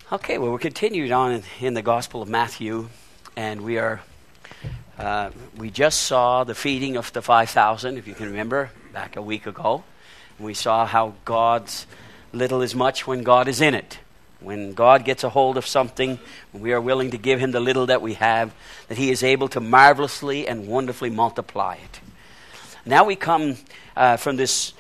Okay, well, we're continuing on in the Gospel of Matthew, and we just saw the feeding of the 5,000, if you can remember, back a week ago. We saw how God's little is much when God is in it. When God gets a hold of something, when we are willing to give him the little that we have, that he is able to marvelously and wonderfully multiply it. Now we come from this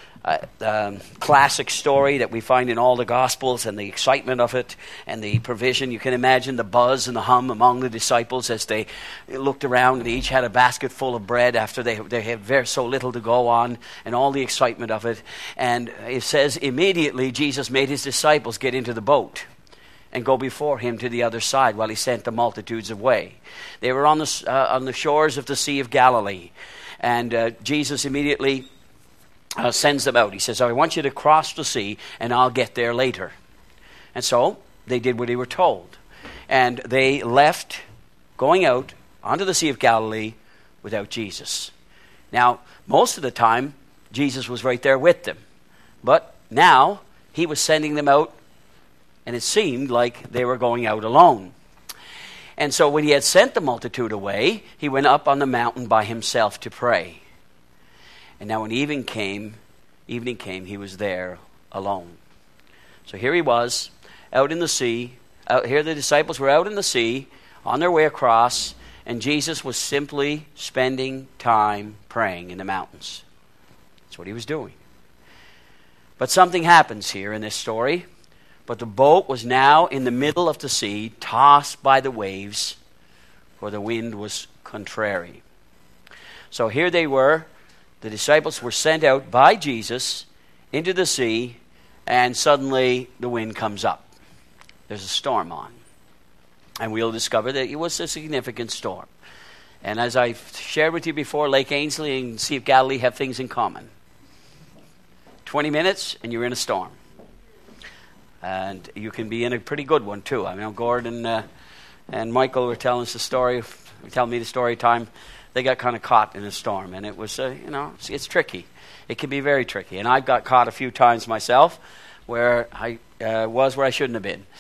classic story that we find in all the Gospels, and the excitement of it and the provision. You can imagine the buzz and the hum among the disciples as they looked around, and they each had a basket full of bread after they had so little to go on, and all the excitement of it. And it says immediately Jesus made his disciples get into the boat and go before him to the other side while he sent the multitudes away. They were on the shores of the Sea of Galilee, and Jesus immediately sends them out. He says, I want you to cross the sea, and I'll get there later. And so they did what they were told. And they left, going out onto the Sea of Galilee without Jesus. Now, most of the time, Jesus was right there with them. But now, he was sending them out, and it seemed like they were going out alone. And so when he had sent the multitude away, he went up on the mountain by himself to pray. And now when evening came, he was there alone. So here he was, out in the sea. Here the disciples were out in the sea, on their way across, and Jesus was simply spending time praying in the mountains. That's what he was doing. But something happens here in this story. But the boat was now in the middle of the sea, tossed by the waves, for the wind was contrary. So here they were. The disciples were sent out by Jesus into the sea, and suddenly the wind comes up. There's a storm on. And we'll discover that it was a significant storm. And as I've shared with you before, Lake Ainsley and Sea of Galilee have things in common. 20 minutes and you're in a storm. And you can be in a pretty good one too. I mean, Gordon and Michael were telling me the story time. They got kind of caught in a storm, and it was, it's tricky. It can be very tricky. And I got caught a few times myself where I was where I shouldn't have been.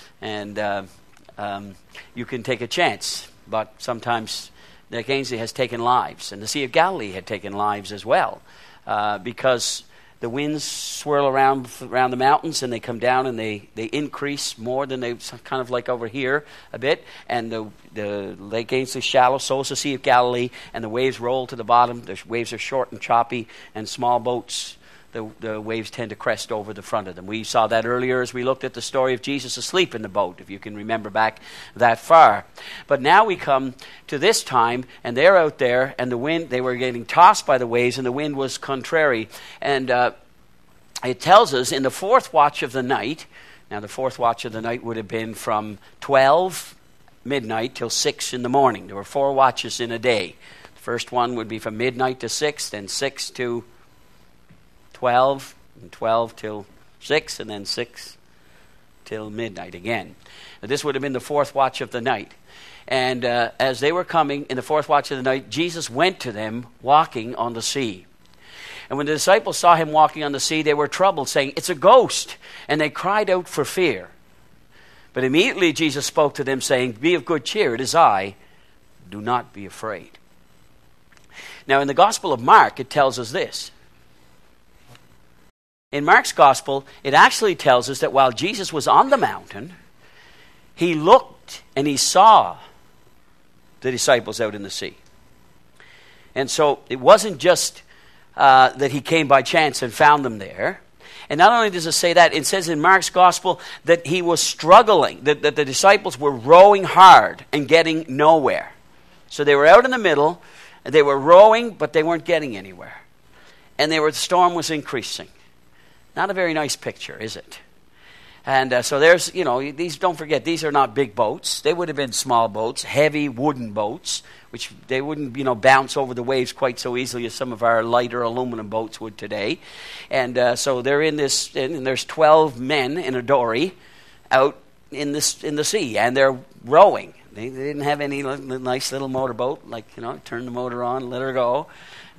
And you can take a chance, but sometimes Lake Ainsley has taken lives, and the Sea of Galilee had taken lives as well, because the winds swirl around the mountains, and they come down, and they increase more than they kind of like over here a bit. And the Lake Ainsley is shallow, so is the Sea of Galilee, and the waves roll to the bottom. The waves are short and choppy, and small boats, the waves tend to crest over the front of them. We saw that earlier as we looked at the story of Jesus asleep in the boat, if you can remember back that far. But now we come to this time, and they're out there, and the wind, they were getting tossed by the waves, and the wind was contrary. And it tells us in the fourth watch of the night, now the fourth watch of the night would have been from 12 midnight till 6 in the morning. There were 4 watches in a day. The first one would be from midnight to 6, then 6 to 12, and 12 till 6, and then 6 till midnight again. Now, this would have been the fourth watch of the night. And as they were coming in the fourth watch of the night, Jesus went to them walking on the sea. And when the disciples saw him walking on the sea, they were troubled, saying, "It's a ghost." And they cried out for fear. But immediately Jesus spoke to them, saying, "Be of good cheer, it is I. Do not be afraid." Now in the Gospel of Mark, it tells us this. In Mark's Gospel, it actually tells us that while Jesus was on the mountain, he looked and he saw the disciples out in the sea. And so it wasn't just that he came by chance and found them there. And not only does it say that, it says in Mark's Gospel that he was struggling, that the disciples were rowing hard and getting nowhere. So they were out in the middle, they were rowing, but they weren't getting anywhere. And the storm was increasing. Not a very nice picture, is it? And so there's, these, don't forget, these are not big boats. They would have been small boats, heavy wooden boats, which they wouldn't, bounce over the waves quite so easily as some of our lighter aluminum boats would today. And so they're in this, and there's 12 men in a dory out in the sea, and they're rowing. They didn't have any nice little motorboat, like, turn the motor on, let her go.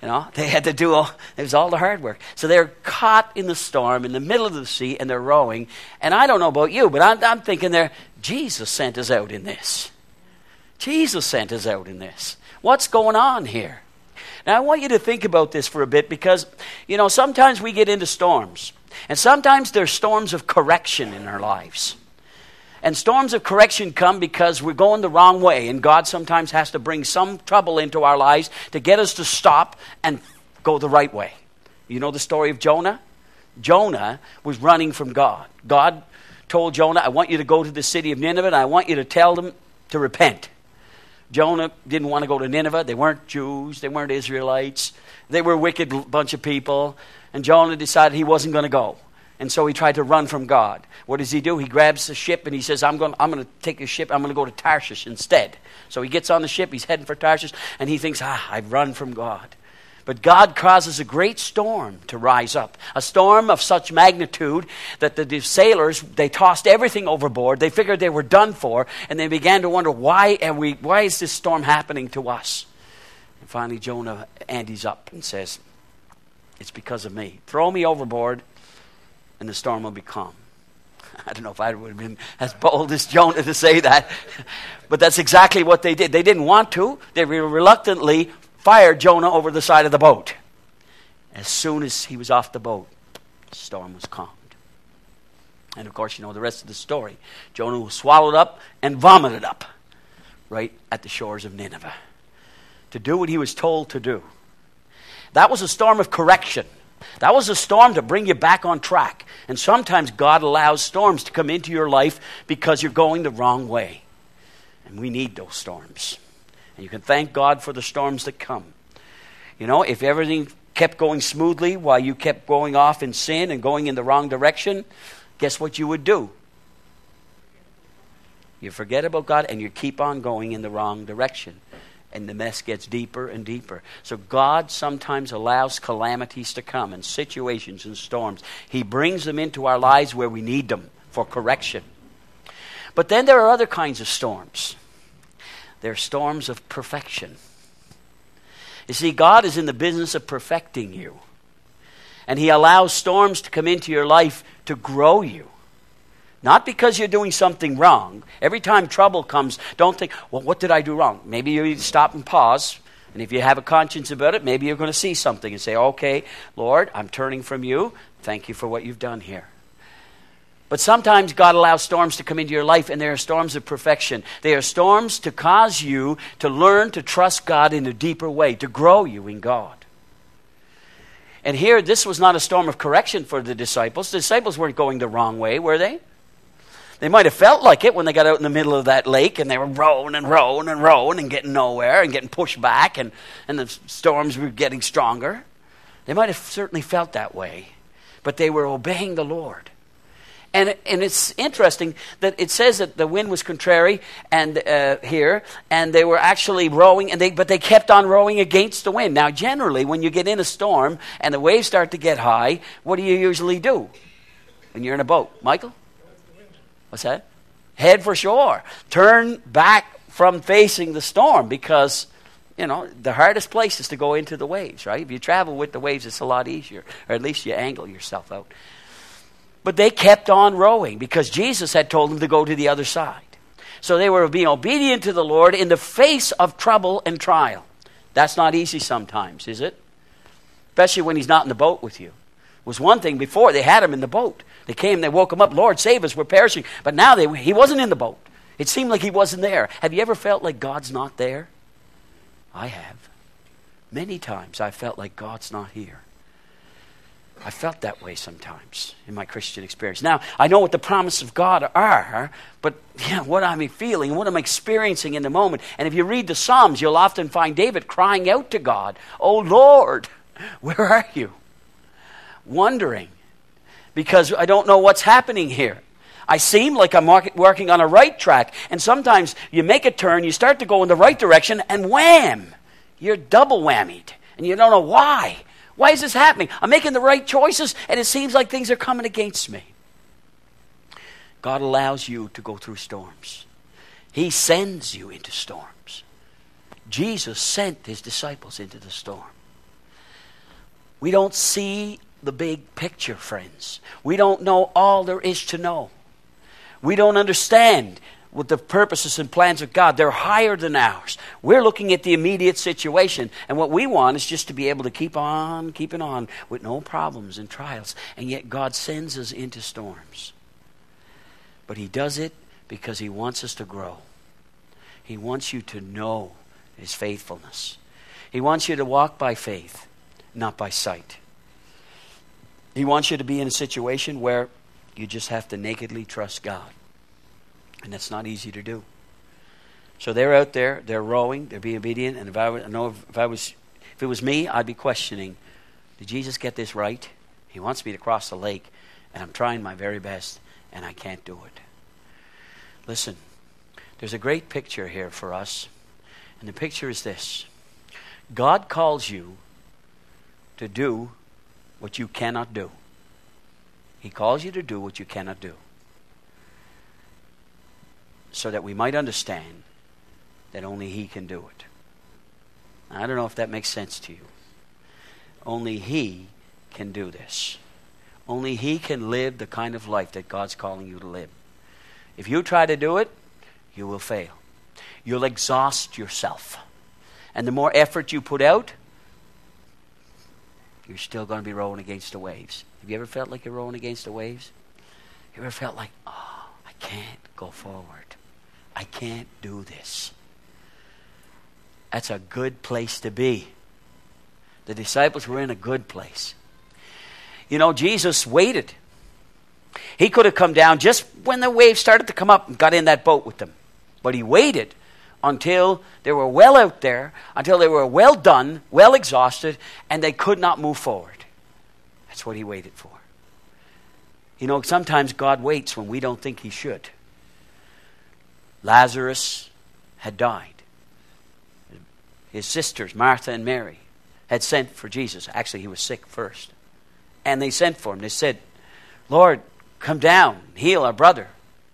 They had to do it was all the hard work. So they're caught in the storm in the middle of the sea, and they're rowing. And I don't know about you, but I'm thinking Jesus sent us out in this. Jesus sent us out in this. What's going on here? Now, I want you to think about this for a bit because, sometimes we get into storms. And sometimes there's storms of correction in our lives. And storms of correction come because we're going the wrong way. And God sometimes has to bring some trouble into our lives to get us to stop and go the right way. You know the story of Jonah? Jonah was running from God. God told Jonah, I want you to go to the city of Nineveh and I want you to tell them to repent. Jonah didn't want to go to Nineveh. They weren't Jews. They weren't Israelites. They were a wicked bunch of people. And Jonah decided he wasn't going to go. And so he tried to run from God. What does he do? He grabs the ship and he says, I'm going to take the ship. I'm going to go to Tarshish instead. So he gets on the ship. He's heading for Tarshish. And he thinks, I've run from God. But God causes a great storm to rise up. A storm of such magnitude that the sailors, they tossed everything overboard. They figured they were done for. And they began to wonder, why is this storm happening to us? And finally Jonah antes up and says, it's because of me. Throw me overboard and the storm will be calm. I don't know if I would have been as bold as Jonah to say that. But that's exactly what they did. They didn't want to. They reluctantly fired Jonah over the side of the boat. As soon as he was off the boat, the storm was calmed. And of course, the rest of the story. Jonah was swallowed up and vomited up right at the shores of Nineveh to do what he was told to do. That was a storm of correction. That was a storm to bring you back on track. And sometimes God allows storms to come into your life because you're going the wrong way. And we need those storms. And you can thank God for the storms that come. If everything kept going smoothly while you kept going off in sin and going in the wrong direction, guess what you would do? You forget about God and you keep on going in the wrong direction. And the mess gets deeper and deeper. So God sometimes allows calamities to come and situations and storms. He brings them into our lives where we need them for correction. But then there are other kinds of storms. There are storms of perfection. You see, God is in the business of perfecting you. And He allows storms to come into your life to grow you. Not because you're doing something wrong. Every time trouble comes, don't think, well, what did I do wrong? Maybe you need to stop and pause. And if you have a conscience about it, maybe you're going to see something and say, okay, Lord, I'm turning from you. Thank you for what you've done here. But sometimes God allows storms to come into your life, and they are storms of perfection. They are storms to cause you to learn to trust God in a deeper way, to grow you in God. And here, this was not a storm of correction for the disciples. The disciples weren't going the wrong way, were they? They might have felt like it when they got out in the middle of that lake and they were rowing and rowing and rowing and getting nowhere and getting pushed back and the storms were getting stronger. They might have certainly felt that way, but they were obeying the Lord. And it's interesting that it says that the wind was contrary and here, and they were actually rowing, but they kept on rowing against the wind. Now, generally, when you get in a storm and the waves start to get high, what do you usually do when you're in a boat? Michael? What's that? Head for shore. Turn back from facing the storm because, the hardest place is to go into the waves, right? If you travel with the waves, it's a lot easier, or at least you angle yourself out. But they kept on rowing because Jesus had told them to go to the other side. So they were being obedient to the Lord in the face of trouble and trial. That's not easy sometimes, is it? Especially when He's not in the boat with you. It was one thing before, they had Him in the boat. They came, they woke Him up, Lord, save us, we're perishing. But now He wasn't in the boat. It seemed like He wasn't there. Have you ever felt like God's not there? I have. Many times I felt like God's not here. I felt that way sometimes in my Christian experience. Now, I know what the promises of God are, but what I'm feeling, what I'm experiencing in the moment. And if you read the Psalms, you'll often find David crying out to God, "Oh Lord, where are you?" Wondering, because I don't know what's happening here. I seem like I'm working on a right track, and sometimes you make a turn, you start to go in the right direction, and wham, you're double whammied, and you don't know why. Why is this happening? I'm making the right choices, and it seems like things are coming against me. God allows you to go through storms. He sends you into storms. Jesus sent His disciples into the storm. We don't see the big picture, friends. We don't know all there is to know. We don't understand what the purposes and plans of God. They're higher than ours. We're looking at the immediate situation, and what we want is just to be able to keep on keeping on with no problems and trials. And yet God sends us into storms. But He does it because He wants us to grow. He wants you to know His faithfulness. He wants you to walk by faith, not by sight. He wants you to be in a situation where you just have to nakedly trust God. And that's not easy to do. So they're out there, they're rowing, they're being obedient. And if it was me, I'd be questioning, did Jesus get this right? He wants me to cross the lake, and I'm trying my very best, and I can't do it. Listen, there's a great picture here for us. And the picture is this. God calls you to do what you cannot do. He calls you to do what you cannot do. So that we might understand that only He can do it. Now, I don't know if that makes sense to you. Only He can do this. Only He can live the kind of life that God's calling you to live. If you try to do it, you will fail. You'll exhaust yourself. And the more effort you put out, you're still going to be rowing against the waves. Have you ever felt like you're rowing against the waves? You ever felt like, I can't go forward. I can't do this. That's a good place to be. The disciples were in a good place. You know, Jesus waited. He could have come down just when the waves started to come up and got in that boat with them. But He waited until they were well out there, until they were well done, well exhausted, and they could not move forward. That's what He waited for. You know, sometimes God waits when we don't think He should. Lazarus had died. His sisters, Martha and Mary, had sent for Jesus. Actually, he was sick first. And they sent for Him. They said, Lord, come down, heal our brother.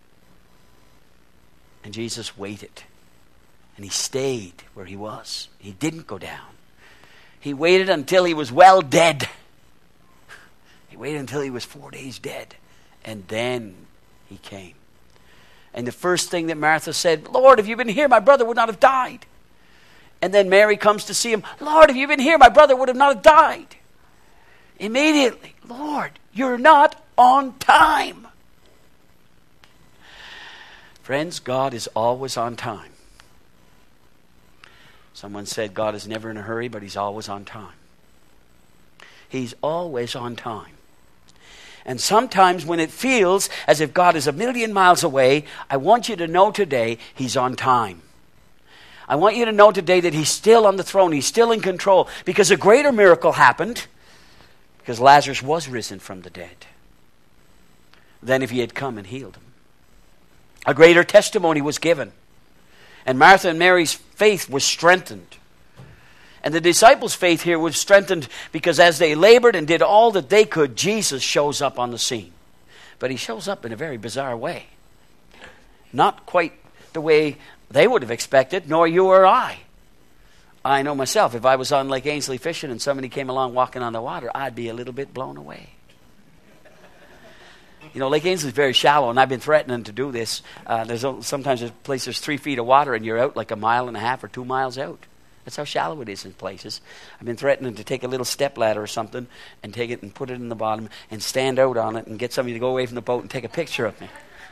And Jesus waited. And He stayed where He was. He didn't go down. He waited until He was well dead. He waited until He was 4 days dead. And then He came. And the first thing that Martha said, Lord, if you'd been here, my brother would not have died. And then Mary comes to see Him. Lord, if you'd been here, my brother would have not have died. Immediately, Lord, you're not on time. Friends, God is always on time. Someone said God is never in a hurry, but He's always on time. He's always on time. And sometimes when it feels as if God is a million miles away, I want you to know today He's on time. I want you to know today that He's still on the throne. He's still in control. Because a greater miracle happened. Because Lazarus was risen from the dead. Than if He had come and healed him. A greater testimony was given. And Martha and Mary's faith was strengthened. And the disciples' faith here was strengthened because as they labored and did all that they could, Jesus shows up on the scene. But He shows up in a very bizarre way. Not quite the way they would have expected, nor you or I. I know myself, if I was on Lake Ainsley fishing and somebody came along walking on the water, I'd be a little bit blown away. You know, Lake Ainsley is very shallow, and I've been threatening to do this. Sometimes there's places there's 3 feet of water, and you're out like a mile and a half or 2 miles out. That's how shallow it is in places. I've been threatening to take a little step ladder or something and take it and put it in the bottom and stand out on it and get somebody to go away from the boat and take a picture of me.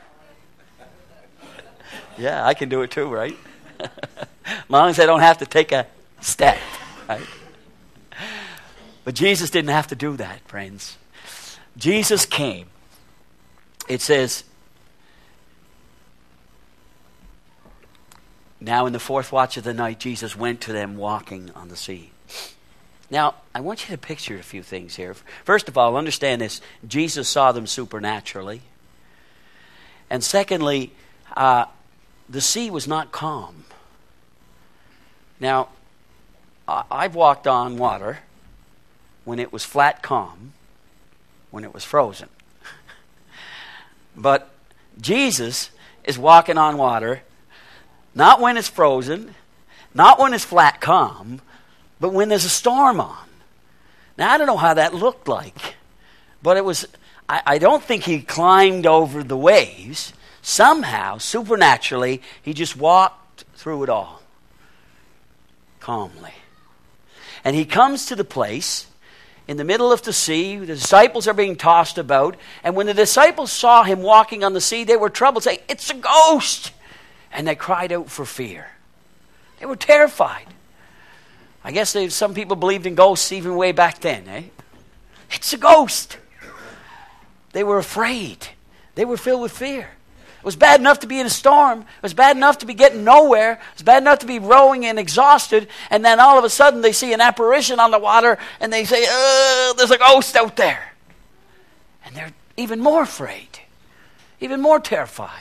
Yeah, I can do it too, right? As long as I don't have to take a step, right? But Jesus didn't have to do that, friends. Jesus came. It says, now in the 4th watch of the night, Jesus went to them walking on the sea. Now, I want you to picture a few things here. First of all, understand this. Jesus saw them supernaturally. And secondly, the sea was not calm. Now, I've walked on water when it was flat calm, when it was frozen. But Jesus is walking on water, not when it's frozen, not when it's flat calm, but when there's a storm on. Now, I don't know how that looked like, but it was, I don't think he climbed over the waves. Somehow, supernaturally, he just walked through it all calmly. And he comes to the place in the middle of the sea. The disciples are being tossed about. And when the disciples saw him walking on the sea, they were troubled, saying, "It's a ghost!" And they cried out for fear. They were terrified. I guess some people believed in ghosts even way back then, eh? It's a ghost. They were afraid. They were filled with fear. It was bad enough to be in a storm. It was bad enough to be getting nowhere. It was bad enough to be rowing and exhausted. And then all of a sudden they see an apparition on the water and they say, there's a ghost out there. And they're even more afraid, even more terrified.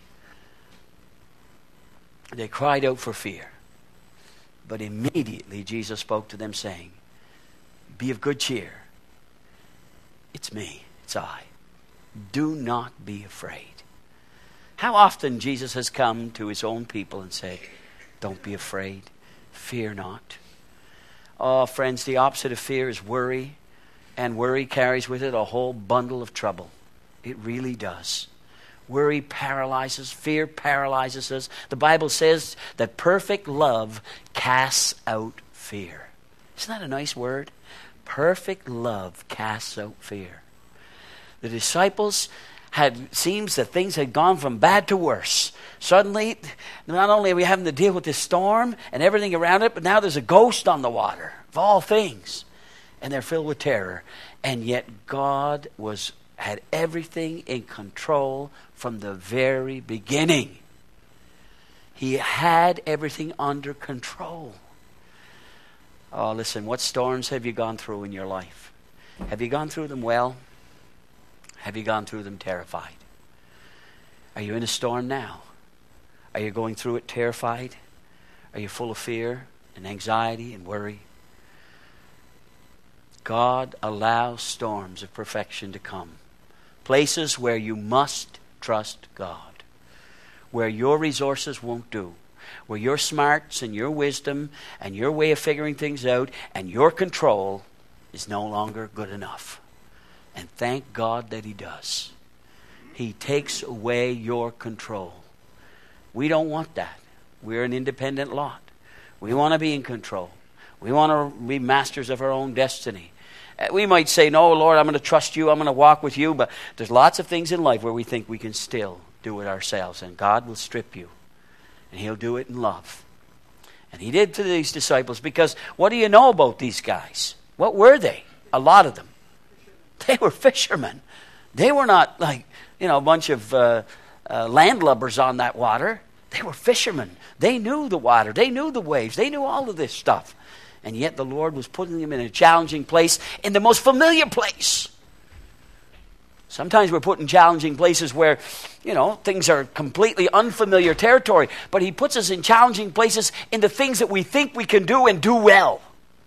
They cried out for fear. But immediately Jesus spoke to them saying, "Be of good cheer. It's me. It's I. Do not be afraid." How often Jesus has come to his own people and said, "Don't be afraid. Fear not." Oh, friends, the opposite of fear is worry. And worry carries with it a whole bundle of trouble. It really does. Worry paralyzes. Fear paralyzes us. The Bible says that perfect love casts out fear. Isn't that a nice word? Perfect love casts out fear. The disciples seems that things had gone from bad to worse. Suddenly, not only are we having to deal with this storm and everything around it, but now there's a ghost on the water, of all things. And they're filled with terror. And yet God had everything in control from the very beginning. He had everything under control. Oh, listen, what storms have you gone through in your life? Have you gone through them well? Have you gone through them terrified? Are you in a storm now? Are you going through it terrified? Are you full of fear and anxiety and worry? God allows storms of perfection to come. Places where you must trust God. Where your resources won't do. Where your smarts and your wisdom and your way of figuring things out and your control is no longer good enough. And thank God that he does. He takes away your control. We don't want that. We're an independent lot. We want to be in control. We want to be masters of our own destiny. We might say, "No, Lord, I'm going to trust you. I'm going to walk with you." But there's lots of things in life where we think we can still do it ourselves. And God will strip you. And he'll do it in love. And he did to these disciples, because what do you know about these guys? What were they? A lot of them. They were fishermen. They were not like, a bunch of landlubbers on that water. They were fishermen. They knew the water. They knew the waves. They knew all of this stuff. And yet the Lord was putting them in a challenging place, in the most familiar place. Sometimes we're put in challenging places where, things are completely unfamiliar territory. But he puts us in challenging places in the things that we think we can do and do well.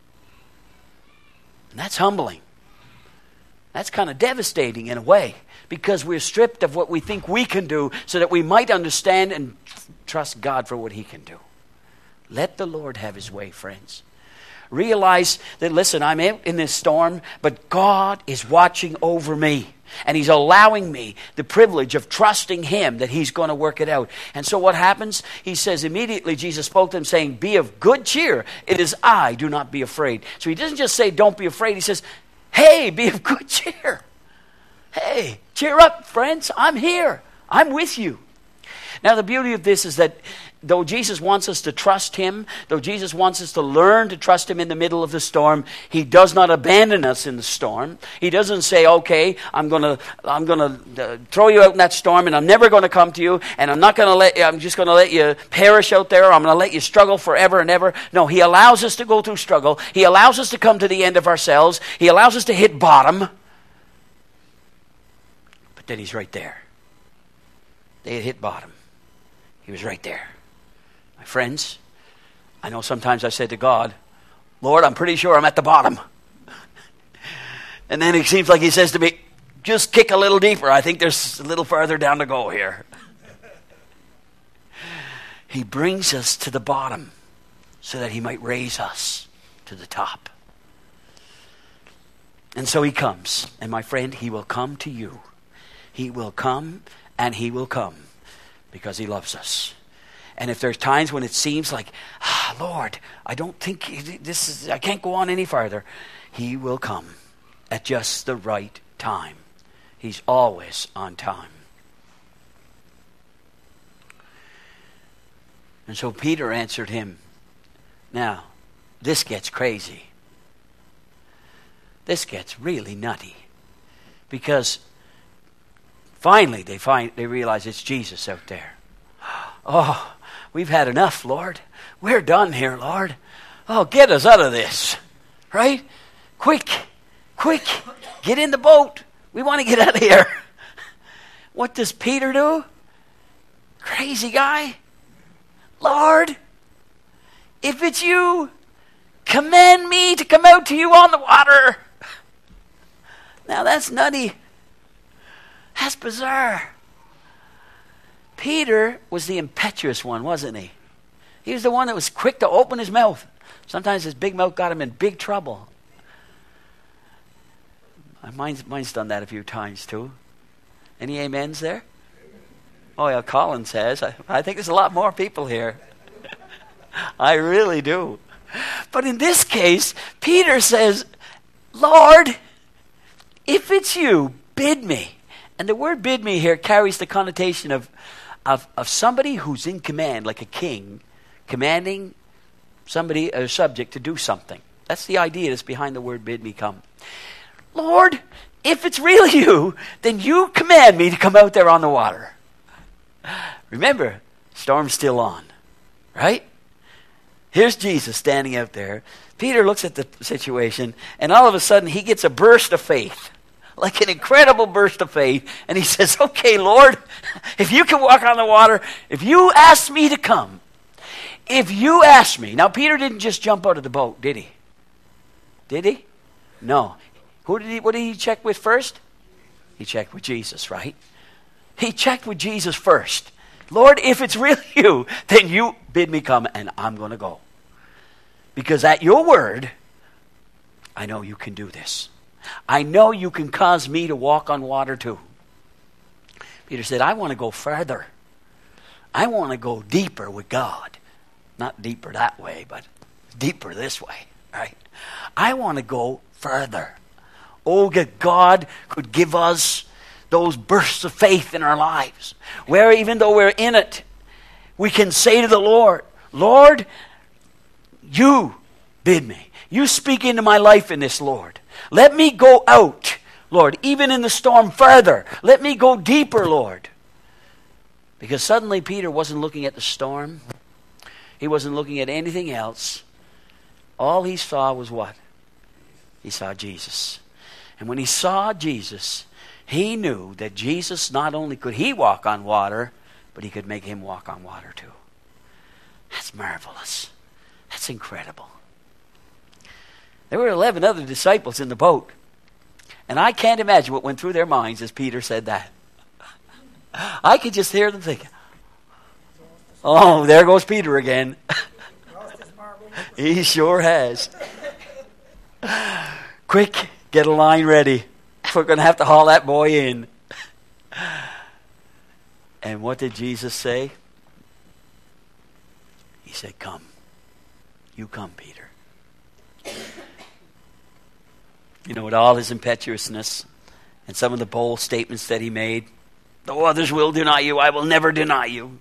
And that's humbling. That's kind of devastating in a way, because we're stripped of what we think we can do so that we might understand and trust God for what he can do. Let the Lord have his way, friends. Realize that, listen, I'm in this storm, but God is watching over me. And he's allowing me the privilege of trusting him that he's going to work it out. And so what happens? He says, immediately Jesus spoke to him saying, "Be of good cheer. It is I. Do not be afraid." So he doesn't just say, "Don't be afraid." He says, "Hey, be of good cheer. Hey, cheer up, friends. I'm here. I'm with you." Now, the beauty of this is that though Jesus wants us to trust him, though Jesus wants us to learn to trust him in the middle of the storm, he does not abandon us in the storm. He doesn't say, "Okay, I'm going to throw you out in that storm, and I'm never going to come to you, and I'm just going to let you perish out there, or I'm going to let you struggle forever and ever." No, he allows us to go through struggle. He allows us to come to the end of ourselves. He allows us to hit bottom. But then he's right there. They had hit bottom. He was right there. My friends, I know sometimes I said to God, "Lord, I'm pretty sure I'm at the bottom." And then it seems like he says to me, "Just kick a little deeper. I think there's a little farther down to go here." He brings us to the bottom so that he might raise us to the top. And so he comes. And my friend, he will come to you. He will come, and he will come because he loves us. And if there's times when it seems like, Lord, I don't think I can't go on any farther, he will come at just the right time. He's always on time. And so Peter answered him. Now, this gets crazy. This gets really nutty. Because finally they realize it's Jesus out there. Oh, we've had enough, Lord. We're done here, Lord. Oh, get us out of this. Right? Quick, get in the boat. We want to get out of here. What does Peter do? Crazy guy. Lord, if it's you, command me to come out to you on the water. Now that's nutty. That's bizarre. Peter was the impetuous one, wasn't he? He was the one that was quick to open his mouth. Sometimes his big mouth got him in big trouble. Mine's done that a few times too. Any amens there? Oh yeah, Colin says. I think there's a lot more people here. I really do. But in this case, Peter says, Lord, if it's you, bid me. And the word bid me here carries the connotation of somebody who's in command, like a king, commanding somebody, a subject, to do something. That's the idea that's behind the word bid me come. Lord, if it's really you, then you command me to come out there on the water. Remember, storm's still on, right? Here's Jesus standing out there. Peter looks at the situation, and all of a sudden he gets a burst of faith, like an incredible burst of faith, and he says, okay, Lord, if you can walk on the water, if you ask me to come, if you ask me. Now, Peter didn't just jump out of the boat, did he? Did he? No. What did he check with first? He checked with Jesus, right? He checked with Jesus first. Lord, if it's really you, then you bid me come, and I'm going to go. Because at your word, I know you can do this. I know you can cause me to walk on water too. Peter said, I want to go further. I want to go deeper with God. Not deeper that way, but deeper this way, right? I want to go further. Oh, that God could give us those bursts of faith in our lives, where even though we're in it, we can say to the Lord, Lord, you bid me. You speak into my life in this, Lord. Let me go out, Lord, even in the storm further. Let me go deeper, Lord. Because suddenly Peter wasn't looking at the storm. He wasn't looking at anything else. All he saw was what? He saw Jesus. And when he saw Jesus, he knew that Jesus, not only could he walk on water, but he could make him walk on water too. That's marvelous. That's incredible. There were 11 other disciples in the boat. And I can't imagine what went through their minds as Peter said that. I could just hear them thinking, oh, there goes Peter again. He sure has. Quick, get a line ready. We're going to have to haul that boy in. And what did Jesus say? He said, come. You come, Peter. You know, with all his impetuousness and some of the bold statements that he made, though others will deny you, I will never deny you.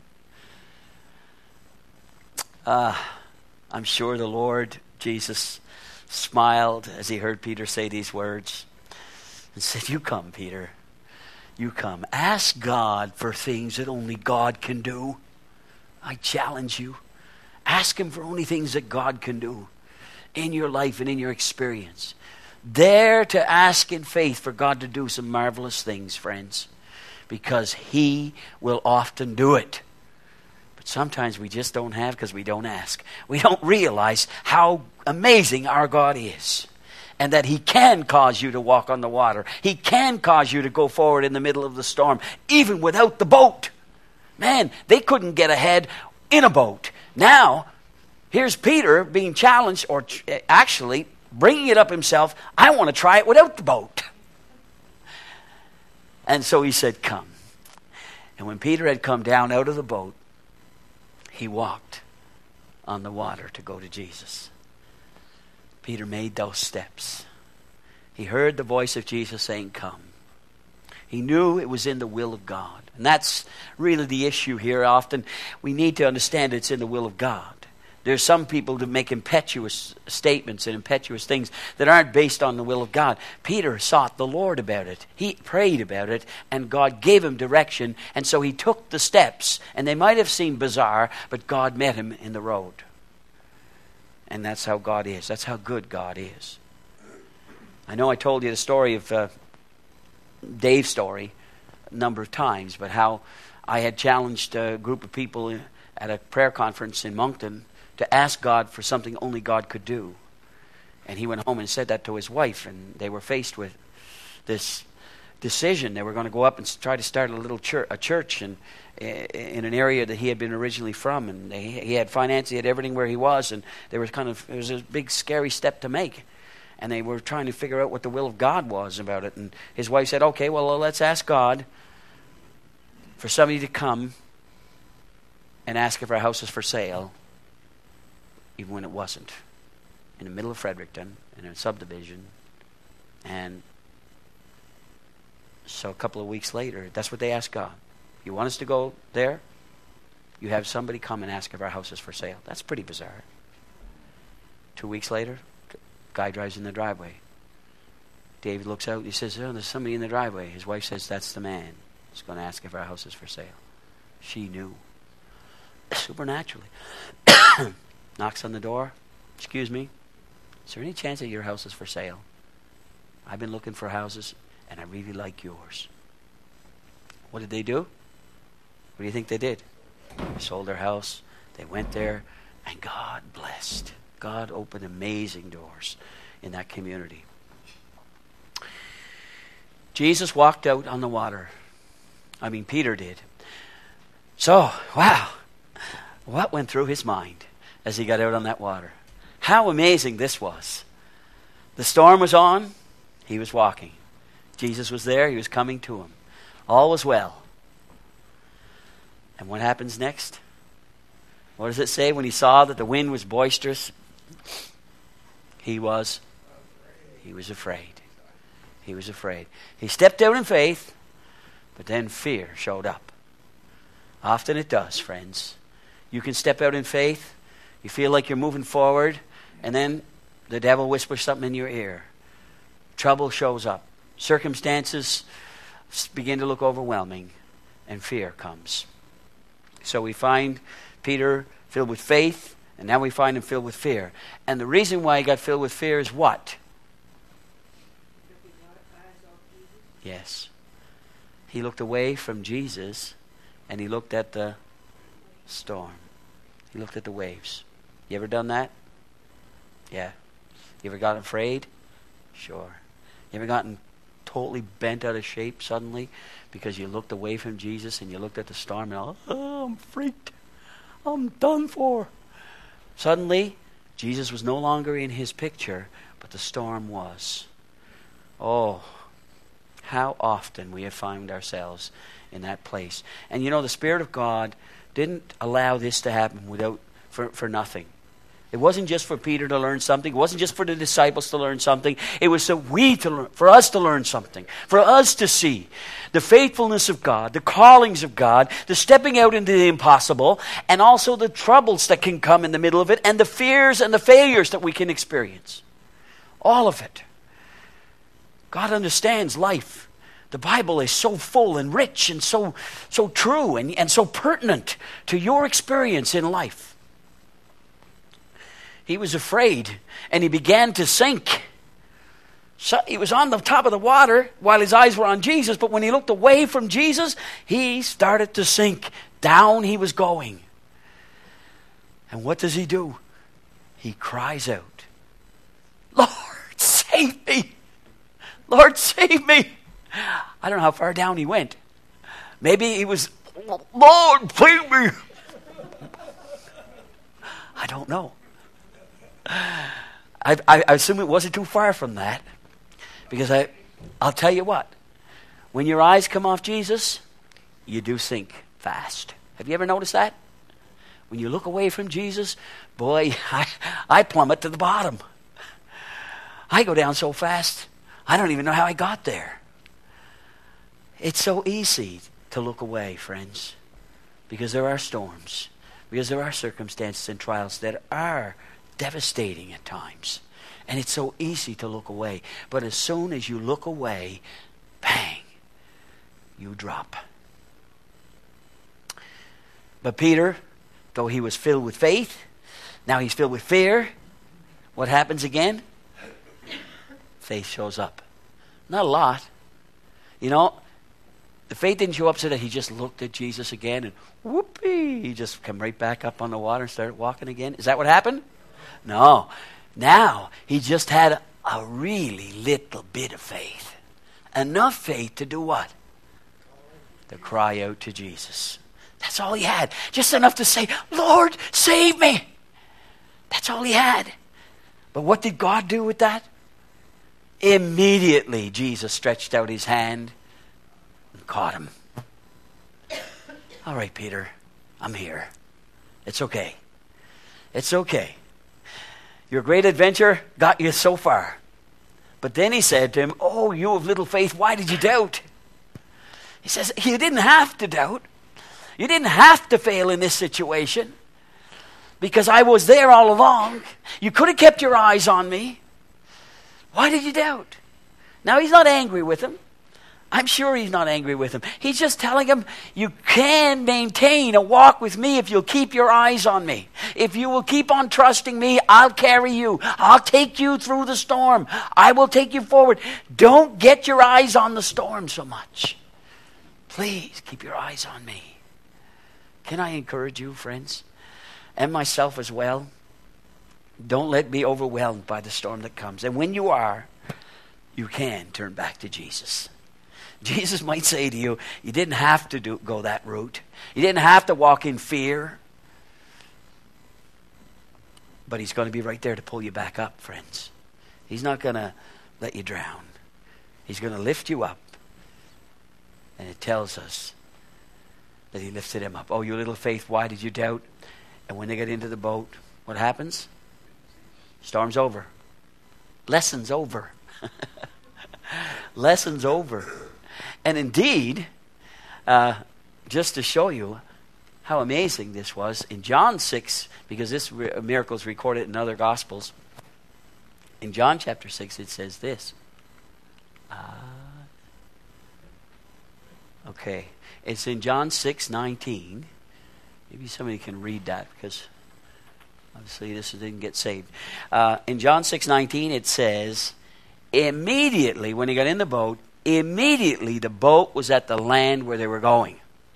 I'm sure the Lord Jesus smiled as he heard Peter say these words and said, you come, Peter. You come. Ask God for things that only God can do. I challenge you. Ask him for only things that God can do in your life and in your experience. Dare to ask in faith for God to do some marvelous things, friends, because he will often do it. But sometimes we just don't have because we don't ask. We don't realize how amazing our God is, and that he can cause you to walk on the water. He can cause you to go forward in the middle of the storm, even without the boat. Man, they couldn't get ahead in a boat. Now, here's Peter being challenged, or actually bringing it up himself. I want to try it without the boat. And so he said, come. And when Peter had come down out of the boat, he walked on the water to go to Jesus. Peter made those steps. He heard the voice of Jesus saying, come. He knew it was in the will of God. And that's really the issue here often. We need to understand it's in the will of God. There's some people that make impetuous statements and impetuous things that aren't based on the will of God. Peter sought the Lord about it. He prayed about it, and God gave him direction, and so he took the steps. And they might have seemed bizarre, but God met him in the road. And that's how God is. That's how good God is. I know I told you the story of Dave's story a number of times, but how I had challenged a group of people at a prayer conference in Moncton to ask God for something only God could do. And he went home and said that to his wife, and they were faced with this decision. They were going to go up and try to start a church in an area that he had been originally from, and he had finance, he had everything where he was, and it was a big scary step to make. And they were trying to figure out what the will of God was about it. And his wife said, okay, well, let's ask God for somebody to come and ask if our house is for sale, even when it wasn't. In the middle of Fredericton, in a subdivision. And so a couple of weeks later, that's what they asked God. You want us to go there? You have somebody come and ask if our house is for sale. That's pretty bizarre. 2 weeks later, guy drives in the driveway. David looks out and he says, oh, there's somebody in the driveway. His wife says, that's the man. He's going to ask if our house is for sale. She knew. Supernaturally. Knocks on the door. Excuse me. Is there any chance that your house is for sale? I've been looking for houses and I really like yours. What did they do? What do you think they did? They sold their house. They went there and God blessed. God opened amazing doors in that community. Jesus walked out on the water. Peter did. So, wow. What went through his mind as he got out on that water? How amazing this was. The storm was on. He was walking. Jesus was there. He was coming to him. All was well. And what happens next? What does it say when he saw that the wind was boisterous? He was afraid. He was afraid. He stepped out in faith, but then fear showed up. Often it does, friends. You can step out in faith, you feel like you're moving forward, and then the devil whispers something in your ear. Trouble shows up. Circumstances begin to look overwhelming, and fear comes. So we find Peter filled with faith, and now we find him filled with fear. And the reason why he got filled with fear is what? Yes. He looked away from Jesus, and he looked at the storm. He looked at the waves. You ever done that? Yeah. You ever gotten afraid? Sure. You ever gotten totally bent out of shape suddenly because you looked away from Jesus and you looked at the storm and I'm freaked. I'm done for. Suddenly, Jesus was no longer in his picture, but the storm was. Oh, how often we have found ourselves in that place. And the Spirit of God didn't allow this to happen for nothing. It wasn't just for Peter to learn something. It wasn't just for the disciples to learn something. It was for us to learn something. For us to see the faithfulness of God, the callings of God, the stepping out into the impossible, and also the troubles that can come in the middle of it, and the fears and the failures that we can experience. All of it. God understands life. The Bible is so full and rich and so true and so pertinent to your experience in life. He was afraid and he began to sink. So he was on the top of the water while his eyes were on Jesus, but when he looked away from Jesus, he started to sink. Down he was going. And what does he do? He cries out, Lord, save me! Lord, save me! I don't know how far down he went. Maybe he was, Lord, save me! I don't know. I assume it wasn't too far from that. Because I'll tell you what. When your eyes come off Jesus, you do sink fast. Have you ever noticed that? When you look away from Jesus, boy, I plummet to the bottom. I go down so fast, I don't even know how I got there. It's so easy to look away, friends, because there are storms, because there are circumstances and trials that are devastating at times. And it's so easy to look away. But as soon as you look away, bang, you drop. But Peter, though he was filled with faith, now he's filled with fear. What happens again? Faith shows up. Not a lot. You know, the faith didn't show up so that he just looked at Jesus again and whoopee, he just come right back up on the water and started walking again. Is that what happened? No. Now, he just had a really little bit of faith. Enough faith to do what? To cry out to Jesus. That's all he had. Just enough to say, Lord, save me. That's all he had. But what did God do with that? Immediately, Jesus stretched out his hand and caught him. All right, Peter, I'm here. It's okay. It's okay. Your great adventure got you so far. But then he said to him, oh, you of little faith, why did you doubt? He says, you didn't have to doubt. You didn't have to fail in this situation. Because I was there all along. You could have kept your eyes on me. Why did you doubt? Now he's not angry with him. I'm sure he's not angry with him. He's just telling him, you can maintain a walk with me if you'll keep your eyes on me. If you will keep on trusting me, I'll carry you. I'll take you through the storm. I will take you forward. Don't get your eyes on the storm so much. Please keep your eyes on me. Can I encourage you, friends? And myself as well. Don't let me be overwhelmed by the storm that comes. And when you are, you can turn back to Jesus. Jesus might say to you, you didn't have to go that route. You didn't have to walk in fear. But he's going to be right there to pull you back up, friends. He's not going to let you drown. He's going to lift you up. And it tells us that he lifted him up. Oh, you little faith, why did you doubt? And when they get into the boat, what happens? Storm's over. Lesson's over. Lesson's over. And indeed, just to show you how amazing this was, in John 6, because this miracle is recorded in other Gospels, in John chapter 6 it says this. Okay, it's in John 6:19. Maybe somebody can read that because obviously this didn't get saved. In John 6:19 it says, immediately when he got in the boat, immediately the boat was at the land where they were going.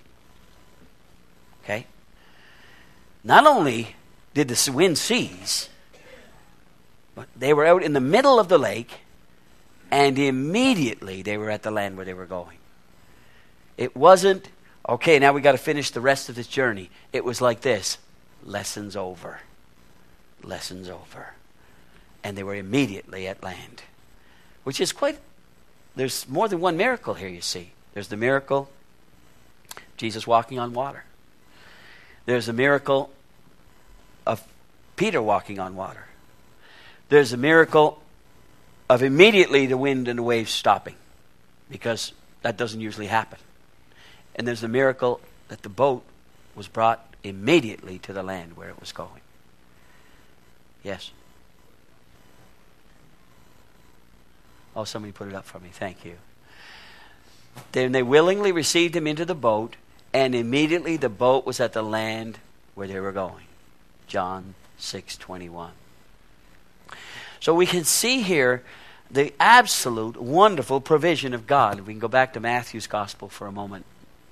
Okay? Not only did the wind cease, but they were out in the middle of the lake, and immediately they were at the land where they were going. It wasn't, okay, now we got to finish the rest of this journey. It was like this. Lesson's over. Lesson's over. And they were immediately at land. Which is quite, there's more than one miracle here, you see. There's the miracle, Jesus walking on water. There's a miracle of Peter walking on water. There's a miracle of immediately the wind and the waves stopping. Because that doesn't usually happen. And there's a miracle that the boat was brought immediately to the land where it was going. Yes? Oh, somebody put it up for me. Thank you. Then they willingly received him into the boat, and immediately the boat was at the land where they were going. John 6:21. So we can see here the absolute wonderful provision of God. We can go back to Matthew's gospel for a moment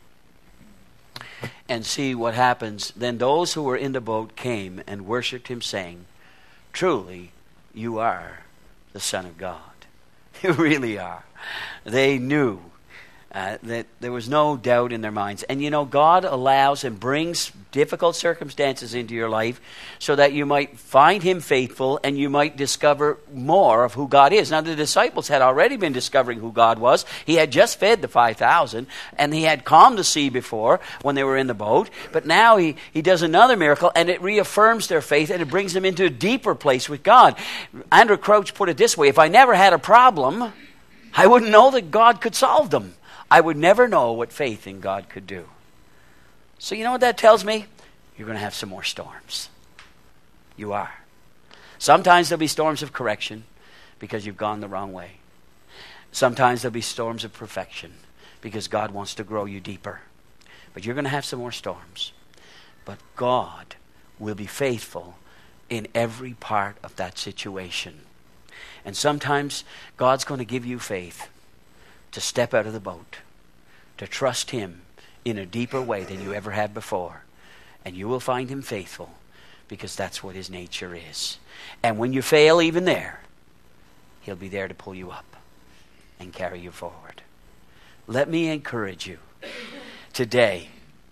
and see what happens. Then those who were in the boat came and worshipped him, saying, truly, you are the Son of God. You really are. They knew that there was no doubt in their minds. And you know, God allows and brings difficult circumstances into your life so that you might find him faithful and you might discover more of who God is. Now, the disciples had already been discovering who God was. He had just fed the 5,000, and he had calmed the sea before when they were in the boat. But now he does another miracle, and it reaffirms their faith, and it brings them into a deeper place with God. Andrew Crouch put it this way: if I never had a problem, I wouldn't know that God could solve them. I would never know what faith in God could do. So you know what that tells me? You're going to have some more storms. You are. Sometimes there'll be storms of correction because you've gone the wrong way. Sometimes there'll be storms of perfection because God wants to grow you deeper. But you're going to have some more storms. But God will be faithful in every part of that situation. And sometimes God's going to give you faith to step out of the boat, to trust him in a deeper way than you ever have before. And you will find him faithful because that's what his nature is. And when you fail even there, he'll be there to pull you up and carry you forward. Let me encourage you today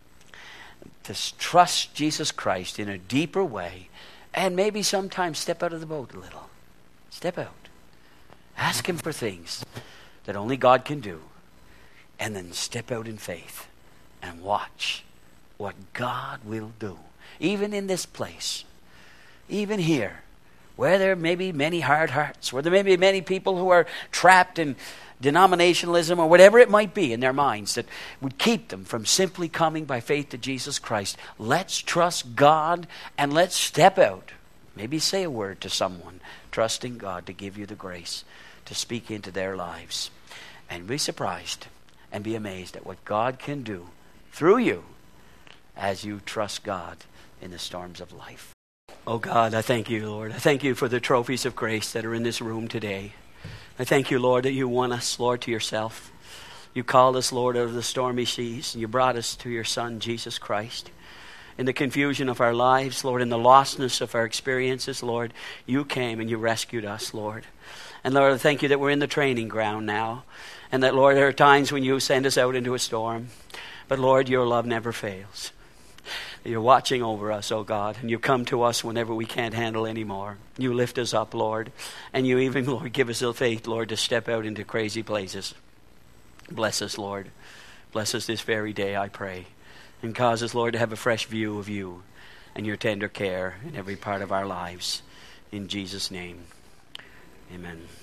to trust Jesus Christ in a deeper way, and maybe sometimes step out of the boat a little. Step out. Ask him for things that only God can do, and then step out in faith and watch what God will do. Even in this place, even here, where there may be many hard hearts, where there may be many people who are trapped in denominationalism or whatever it might be in their minds that would keep them from simply coming by faith to Jesus Christ. Let's trust God and let's step out. Maybe say a word to someone, trusting God to give you the grace to speak into their lives. And be surprised and be amazed at what God can do through you as you trust God in the storms of life. Oh God, I thank you, Lord. I thank you for the trophies of grace that are in this room today. I thank you, Lord, that you won us, Lord, to yourself. You called us, Lord, out of the stormy seas, and you brought us to your Son, Jesus Christ. In the confusion of our lives, Lord, in the lostness of our experiences, Lord, you came and you rescued us, Lord. And Lord, I thank you that we're in the training ground now. And that, Lord, there are times when you send us out into a storm. But Lord, your love never fails. You're watching over us, oh God, and you come to us whenever we can't handle anymore. You lift us up, Lord, and you even, Lord, give us the faith, Lord, to step out into crazy places. Bless us, Lord. Bless us this very day, I pray, and cause us, Lord, to have a fresh view of you and your tender care in every part of our lives. In Jesus' name, amen.